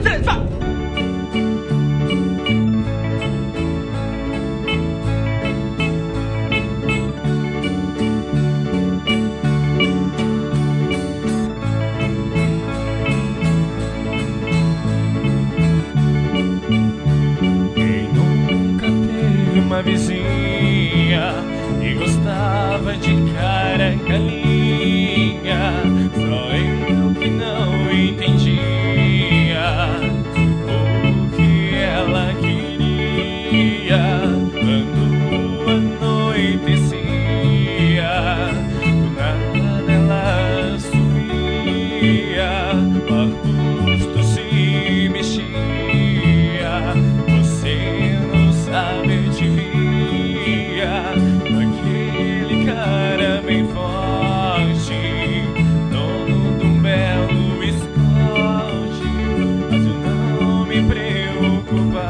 três, vai! Quem nunca teve uma vizinha e gostava de cara galinha? Só eu que não entendia o que ela queria. Quando anoitecia, do nada ela sumia, o arbusto se mexia. Você não sabe, eu te via, aquele cara bem forte, dono de um belo escote. Mas eu não me preocupava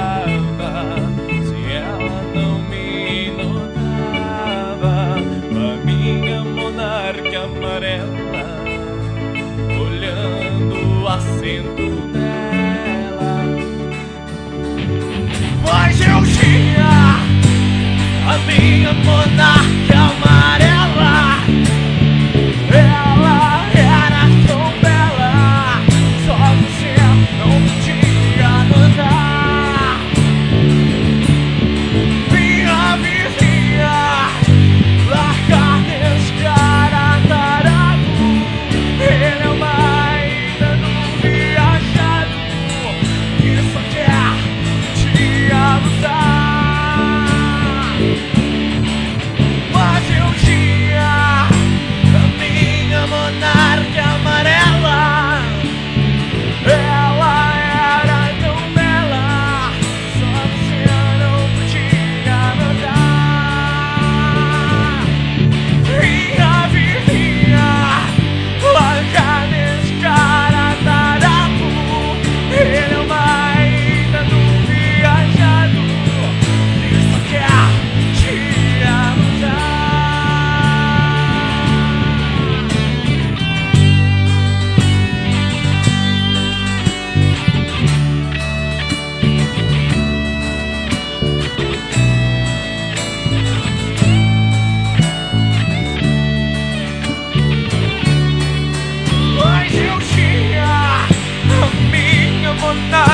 se ela não me notava. A minha monarca amarela, olhando o assento dela. Mas eu tinha a minha monarca amarela. Ela era tão bela, só você não podia notar. Minha vizinha, larga desse cara tarado. Ele é o baita do viajado que só quer te abusar. Mas eu tinha a minha monarca amarela. Ela era tão bela, só você não podia notar. Minha vizinha, larga desse cara tarado. Ele é o baita do viajado que só quer te abusar. Mas eu tinha a minha monarca